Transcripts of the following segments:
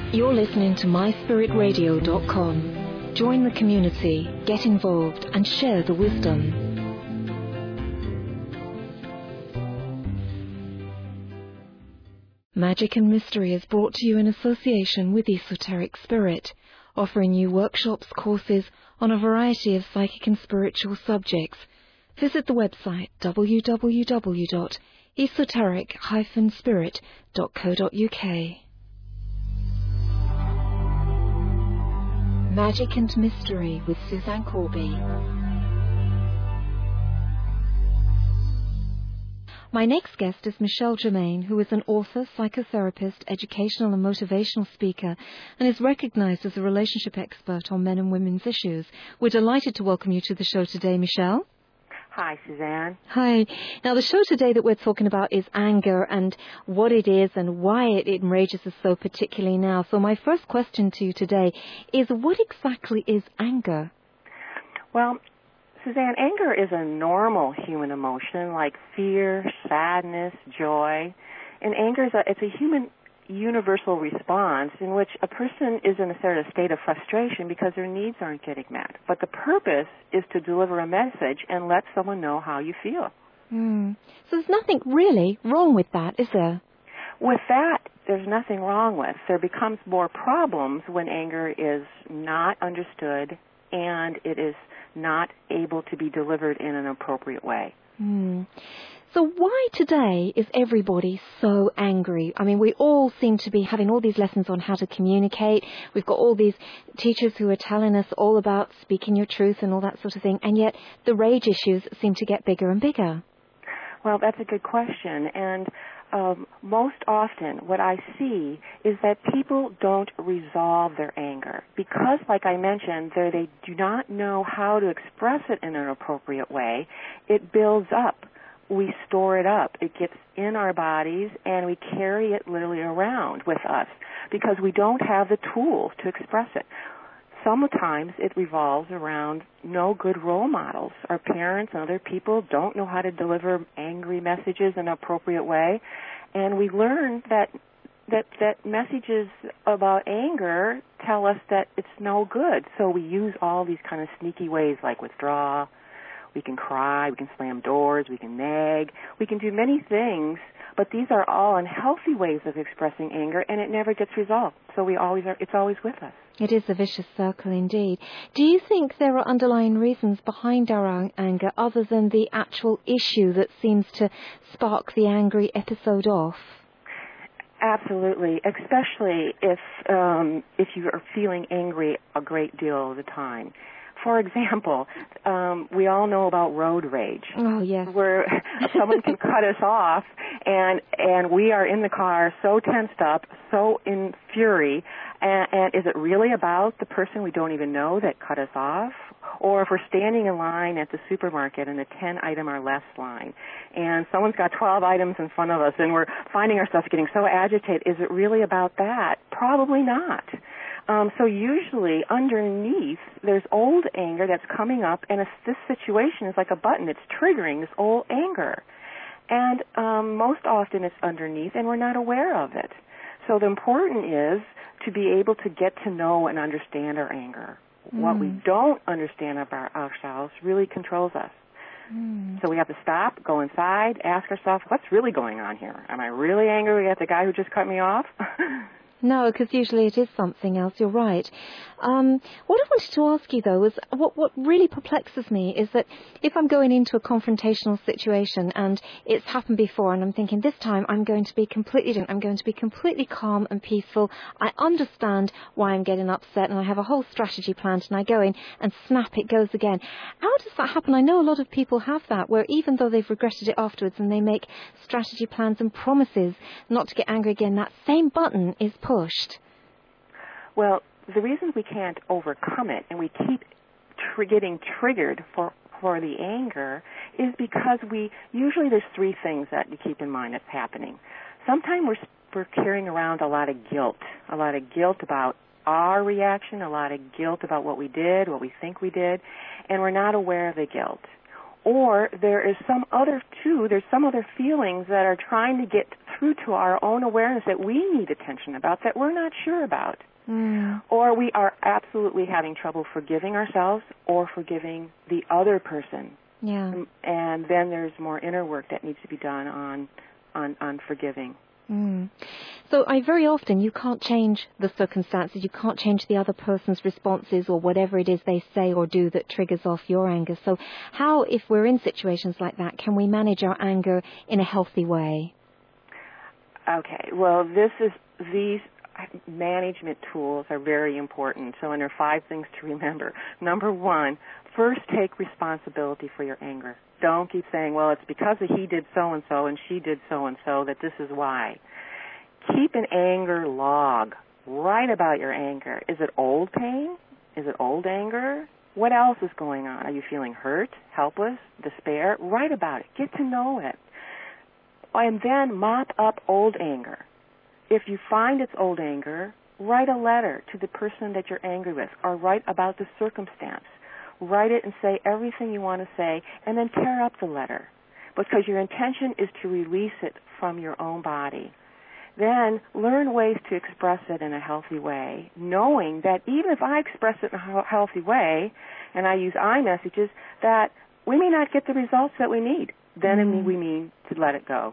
You're listening to myspiritradio.com. Join the community, get involved, and share the wisdom. Magic and Mystery is brought to you in association with Esoteric Spirit, offering you workshops, courses on a variety of psychic and spiritual subjects. Visit the website www.esoteric-spirit.co.uk. Magic and Mystery with Suzanne Corby. My next guest is Michelle Germain, who is an author, psychotherapist, educational and motivational speaker, and is recognized as a relationship expert on men and women's issues. We're delighted to welcome you to the show today, Michelle. Hi, Suzanne. Hi. Now, the show today that we're talking about is anger and what it is and why it enrages us so particularly now. So my first question to you today is, what exactly is anger? Well, Suzanne, anger is a normal human emotion like fear, sadness, joy. And anger is a human universal response in which a person is in a sort of state of frustration because their needs aren't getting met. But the purpose is to deliver a message and let someone know how you feel. So there's nothing really wrong with that, is there? With that, there's nothing wrong with. There becomes more problems when anger is not understood and it is not able to be delivered in an appropriate way. So why today is everybody so angry? I mean, we all seem to be having all these lessons on how to communicate. We've got all these teachers who are telling us all about speaking your truth and all that sort of thing, and yet the rage issues seem to get bigger and bigger. Well, that's a good question, and most often what I see is that people don't resolve their anger because, like I mentioned, they do not know how to express it in an appropriate way. It builds up. We store it up. It gets in our bodies, and we carry it literally around with us because we don't have the tools to express it. Sometimes it revolves around no good role models. Our parents and other people don't know how to deliver angry messages in an appropriate way, and we learn that messages about anger tell us that it's no good. So we use all these kind of sneaky ways like withdraw. We can cry, we can slam doors, we can nag, we can do many things, but these are all unhealthy ways of expressing anger, and it never gets resolved. So it's always with us. It is a vicious circle indeed. Do you think there are underlying reasons behind our anger other than the actual issue that seems to spark the angry episode off? Absolutely, especially if you are feeling angry a great deal of the time. For example, we all know about road rage. Oh, yes. Where someone can cut us off, and we are in the car so tensed up, so in fury, and is it really about the person we don't even know that cut us off? Or if we're standing in line at the supermarket in the 10-item or less line, and someone's got 12 items in front of us, and we're finding ourselves getting so agitated, is it really about that? Probably not. So usually underneath, there's old anger that's coming up, and this situation is like a button. It's triggering this old anger. And most often it's underneath, and we're not aware of it. So the important is to be able to get to know and understand our anger. What we don't understand about ourselves really controls us. So we have to stop, go inside, ask ourselves, what's really going on here? Am I really angry at the guy who just cut me off? No, because usually it is something else. You're right. What I wanted to ask you, though, is what really perplexes me is that if I'm going into a confrontational situation and it's happened before and I'm thinking this time I'm going to be completely different, I'm going to be completely calm and peaceful, I understand why I'm getting upset and I have a whole strategy planned and I go in and snap, it goes again. How does that happen? I know a lot of people have that where even though they've regretted it afterwards and they make strategy plans and promises not to get angry again, that same button is pushed. Well, the reason we can't overcome it and we keep getting triggered for the anger is because usually there's three things that you keep in mind that's happening. Sometimes we're carrying around a lot of guilt about our reaction, a lot of guilt about what we did, what we think we did, and we're not aware of the guilt. Or there's some other feelings that are trying to get through to our own awareness that we need attention about that we're not sure about. Or we are absolutely having trouble forgiving ourselves or forgiving the other person. Yeah. And then there's more inner work that needs to be done on forgiving. So very often you can't change the circumstances, you can't change the other person's responses or whatever it is they say or do that triggers off your anger. So how, if we're in situations like that, can we manage our anger in a healthy way? Okay, well, these management tools are very important. So, and there are 5 things to remember. Number 1, first take responsibility for your anger. Don't keep saying, well, it's because he did so-and-so and she did so-and-so that this is why. Keep an anger log. Write about your anger. Is it old pain? Is it old anger? What else is going on? Are you feeling hurt, helpless, despair? Write about it. Get to know it. And then mop up old anger. If you find it's old anger, write a letter to the person that you're angry with, or write about the circumstance. Write it and say everything you want to say, and then tear up the letter, because your intention is to release it from your own body. Then learn ways to express it in a healthy way, knowing that even if I express it in a healthy way, and I use I messages, that we may not get the results that we need. Then we mean to let it go.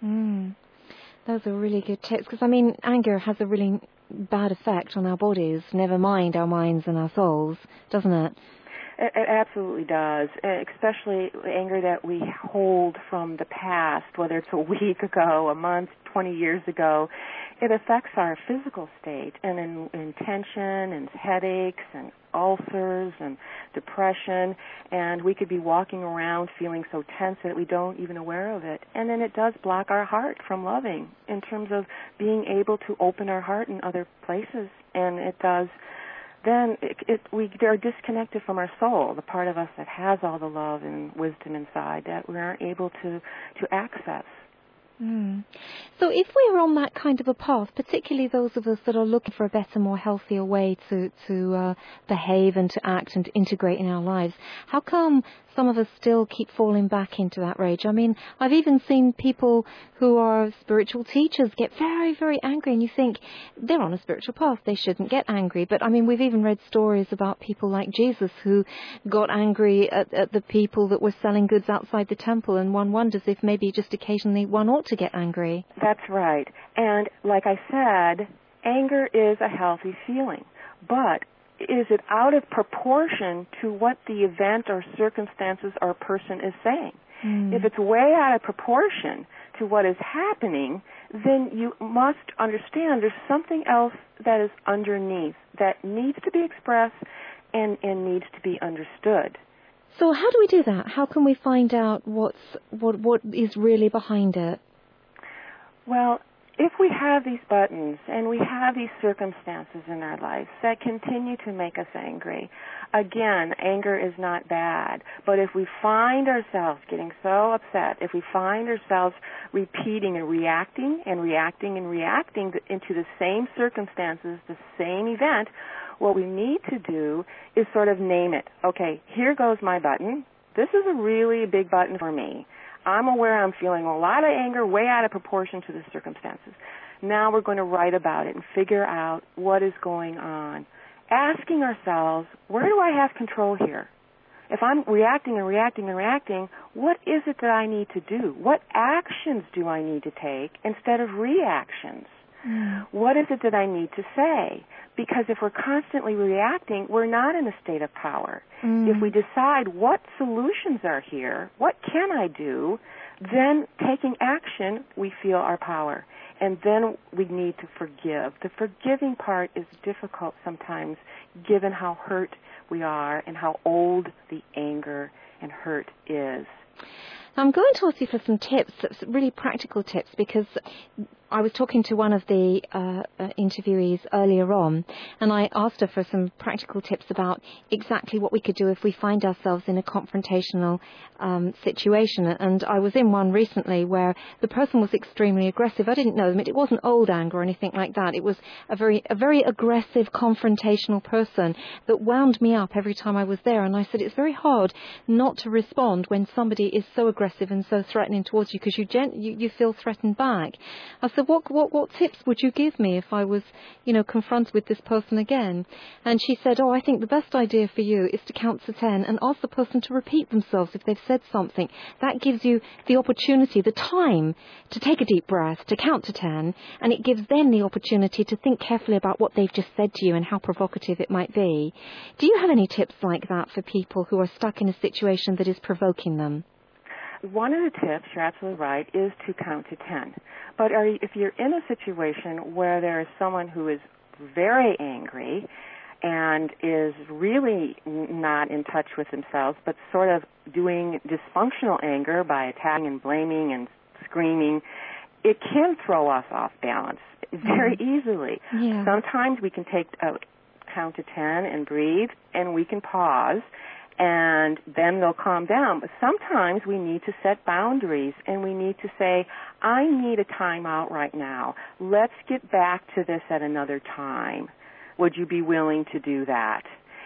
Those are really good tips, because, I mean, anger has a really bad effect on our bodies, never mind our minds and our souls, doesn't it? It absolutely does, especially anger that we hold from the past, whether it's a week ago, a month, 20 years ago. It affects our physical state and in tension and headaches and ulcers and depression, and we could be walking around feeling so tense that we don't even aware of it. And then it does block our heart from loving in terms of being able to open our heart in other places, and it does. Then we are disconnected from our soul, the part of us that has all the love and wisdom inside that we aren't able to access. So if we're on that kind of a path, particularly those of us that are looking for a better, more healthier way to behave and to act and to integrate in our lives, how come some of us still keep falling back into that rage? I mean, I've even seen people who are spiritual teachers get very, very angry, and you think they're on a spiritual path, they shouldn't get angry. But I mean, we've even read stories about people like Jesus who got angry at the people that were selling goods outside the temple, and one wonders if maybe just occasionally one ought to get angry. That's right. And like I said, anger is a healthy feeling, but is it out of proportion to what the event or circumstances or person is saying? If it's way out of proportion to what is happening, then you must understand there's something else that is underneath that needs to be expressed and needs to be understood. So how do we do that? How can we find out what is really behind it? Well, if we have these buttons and we have these circumstances in our lives that continue to make us angry, again, anger is not bad. But if we find ourselves getting so upset, if we find ourselves repeating and reacting into the same circumstances, the same event, what we need to do is sort of name it. Okay, here goes my button. This is a really big button for me. I'm aware I'm feeling a lot of anger way out of proportion to the circumstances. Now we're going to write about it and figure out what is going on. Asking ourselves, where do I have control here? If I'm reacting, what is it that I need to do? What actions do I need to take instead of reactions? What is it that I need to say? Because if we're constantly reacting, we're not in a state of power. If we decide what solutions are here, what can I do, then taking action, we feel our power. And then we need to forgive. The forgiving part is difficult sometimes, given how hurt we are and how old the anger and hurt is. I'm going to ask you for some tips, really practical tips, because I was talking to one of the interviewees earlier on, and I asked her for some practical tips about exactly what we could do if we find ourselves in a confrontational situation. And I was in one recently where the person was extremely aggressive. I didn't know them. It wasn't old anger or anything like that. It was a very aggressive, confrontational person that wound me up every time I was there. And I said, it's very hard not to respond when somebody is so aggressive and so threatening towards you, because you feel threatened back. I said, what tips would you give me if I was, confronted with this person again? And she said, I think the best idea for you is to count to 10 and ask the person to repeat themselves if they've said something. That gives you the opportunity, the time to take a deep breath, to count to 10, and it gives them the opportunity to think carefully about what they've just said to you and how provocative it might be. Do you have any tips like that for people who are stuck in a situation that is provoking them? One of the tips, you're absolutely right, is to count to 10. But if you're in a situation where there is someone who is very angry and is really not in touch with themselves, but sort of doing dysfunctional anger by attacking and blaming and screaming, it can throw us off balance very easily. Yeah. Sometimes we can take a count to 10 and breathe, and we can pause, and then they'll calm down. But sometimes we need to set boundaries, and we need to say, I need a timeout right now. Let's get back to this at another time. Would you be willing to do that?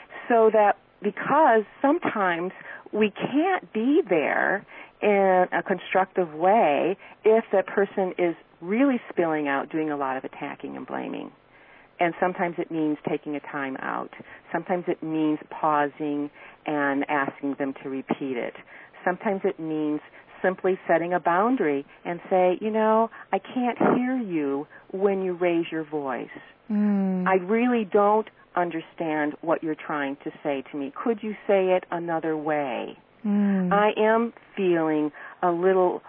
So that, because sometimes we can't be there in a constructive way if that person is really spilling out, doing a lot of attacking and blaming. And sometimes it means taking a time out. Sometimes it means pausing and asking them to repeat it. Sometimes it means simply setting a boundary and say, I can't hear you when you raise your voice. I really don't understand what you're trying to say to me. Could you say it another way? I am feeling a little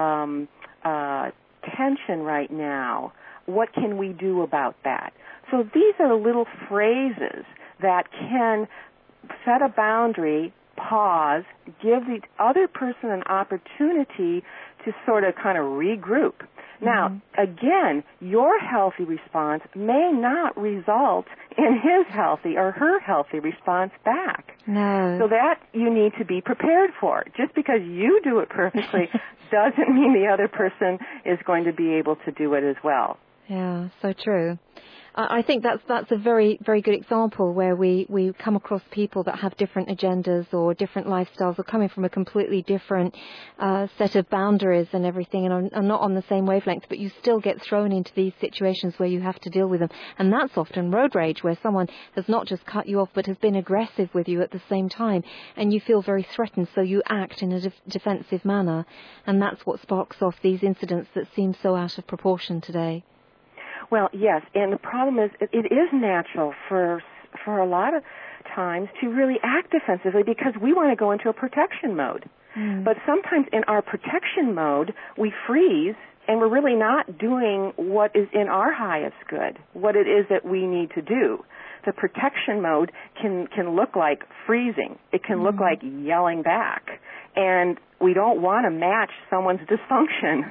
tension right now. What can we do about that? So these are little phrases that can set a boundary, pause, give the other person an opportunity to sort of kind of regroup. Now, again, your healthy response may not result in his healthy or her healthy response back. No. So that you need to be prepared for. Just because you do it perfectly doesn't mean the other person is going to be able to do it as well. Yeah, so true. I think that's a very, very good example where we come across people that have different agendas or different lifestyles or coming from a completely different set of boundaries and everything and are not on the same wavelength, but you still get thrown into these situations where you have to deal with them. And that's often road rage, where someone has not just cut you off but has been aggressive with you at the same time, and you feel very threatened, so you act in a defensive manner. And that's what sparks off these incidents that seem so out of proportion today. Well, yes, and the problem is it is natural for a lot of times to really act defensively because we want to go into a protection mode. But sometimes in our protection mode, we freeze and we're really not doing what is in our highest good, what it is that we need to do. The protection mode can look like freezing. It can look like yelling back. And we don't want to match someone's dysfunction.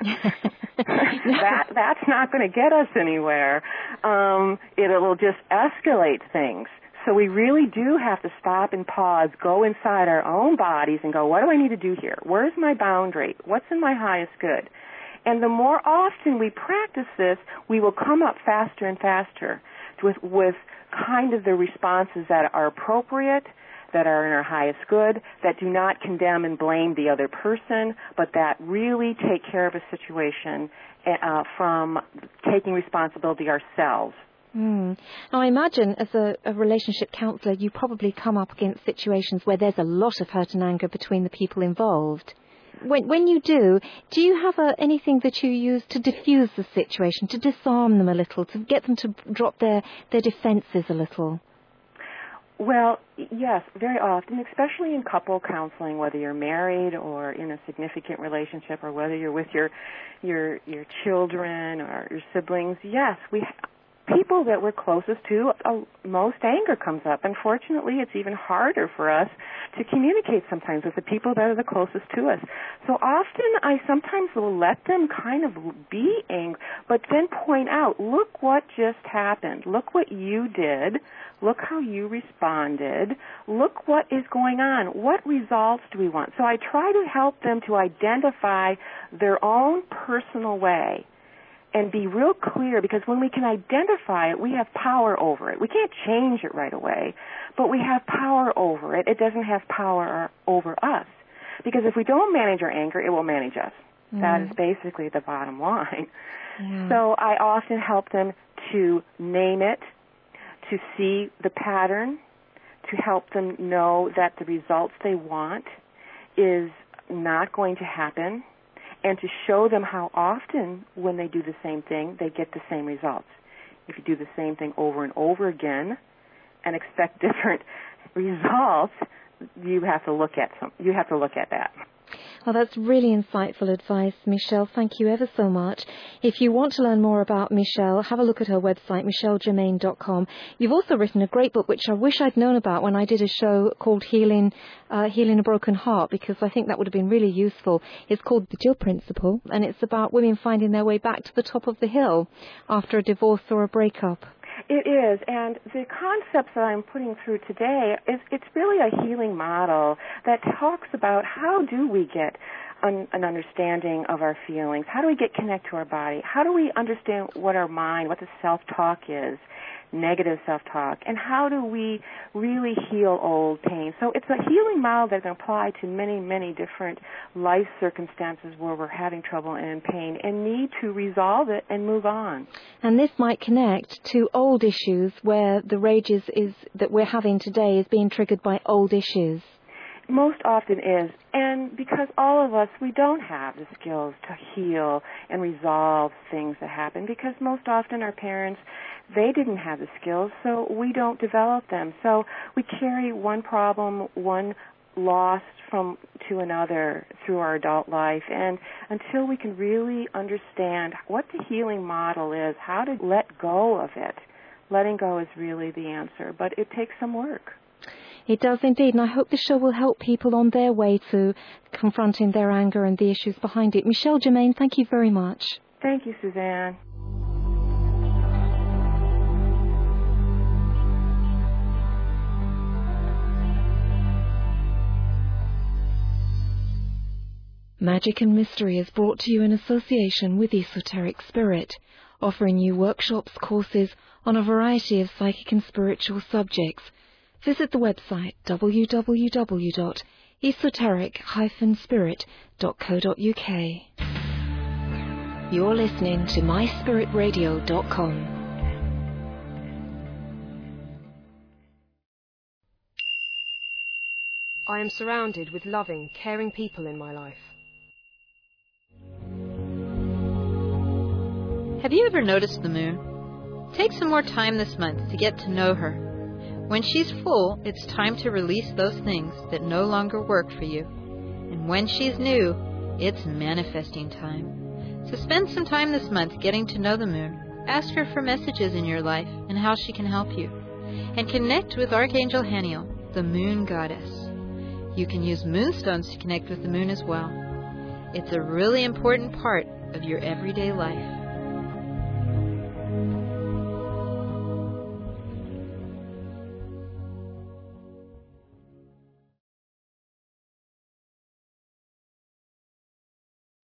That's not going to get us anywhere. It'll just escalate things. So we really do have to stop and pause, go inside our own bodies and go, what do I need to do here? Where's my boundary? What's in my highest good? And the more often we practice this, we will come up faster and faster with kind of the responses that are appropriate, that are in our highest good, that do not condemn and blame the other person, but that really take care of a situation from taking responsibility ourselves. Now, I imagine as a relationship counsellor, you probably come up against situations where there's a lot of hurt and anger between the people involved. When you do you have anything that you use to diffuse the situation, to disarm them a little, to get them to drop their defenses a little? Well, yes, very often, especially in couple counseling, whether you're married or in a significant relationship or whether you're with your children or your siblings. Yes, people that we're closest to, most anger comes up. Unfortunately, it's even harder for us to communicate sometimes with the people that are the closest to us. So often I sometimes will let them kind of be angry, but then point out, look what just happened. Look what you did. Look how you responded. Look what is going on. What results do we want? So I try to help them to identify their own personal way and be real clear, because when we can identify it, we have power over it. We can't change it right away, but we have power over it. It doesn't have power over us, because if we don't manage our anger, it will manage us. That is basically the bottom line. So I often help them to name it, to see the pattern, to help them know that the results they want is not going to happen, and to show them how often when they do the same thing, they get the same results. If you do the same thing over and over again and expect different results, you have to look at that. Well, that's really insightful advice, Michelle. Thank you ever so much. If you want to learn more about Michelle, have a look at her website, michellegermain.com. You've also written a great book, which I wish I'd known about when I did a show called Healing a Broken Heart, because I think that would have been really useful. It's called The Jill Principle, and it's about women finding their way back to the top of the hill after a divorce or a breakup. It is, and the concepts that I'm putting through today, it's really a healing model that talks about how do we get an understanding of our feelings, how do we get connect to our body, how do we understand what our mind, what the self-talk is, negative self-talk, and how do we really heal old pain. So it's a healing model that can apply to many, many different life circumstances where we're having trouble and in pain and need to resolve it and move on. And this might connect to old issues where the rage is that we're having today is being triggered by old issues. Most often is, and because all of us, we don't have the skills to heal and resolve things that happen, because most often our parents, they didn't have the skills, so we don't develop them. So we carry one problem, one loss to another through our adult life, and until we can really understand what the healing model is, how to let go of it, letting go is really the answer, but it takes some work. It does indeed, and I hope the show will help people on their way to confronting their anger and the issues behind it. Michelle Germain, thank you very much. Thank you, Suzanne. Magic and Mystery is brought to you in association with Esoteric Spirit, offering you workshops, courses on a variety of psychic and spiritual subjects. Visit the website www.esoteric-spirit.co.uk. You're listening to myspiritradio.com. I am surrounded with loving, caring people in my life. Have you ever noticed the moon? Take some more time this month to get to know her. When she's full, it's time to release those things that no longer work for you. And when she's new, it's manifesting time. So spend some time this month getting to know the moon. Ask her for messages in your life and how she can help you. And connect with Archangel Haniel, the moon goddess. You can use moonstones to connect with the moon as well. It's a really important part of your everyday life.